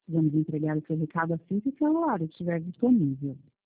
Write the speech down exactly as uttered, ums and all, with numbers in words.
Vamos entregar o seu recado assim que o celular estiver disponível.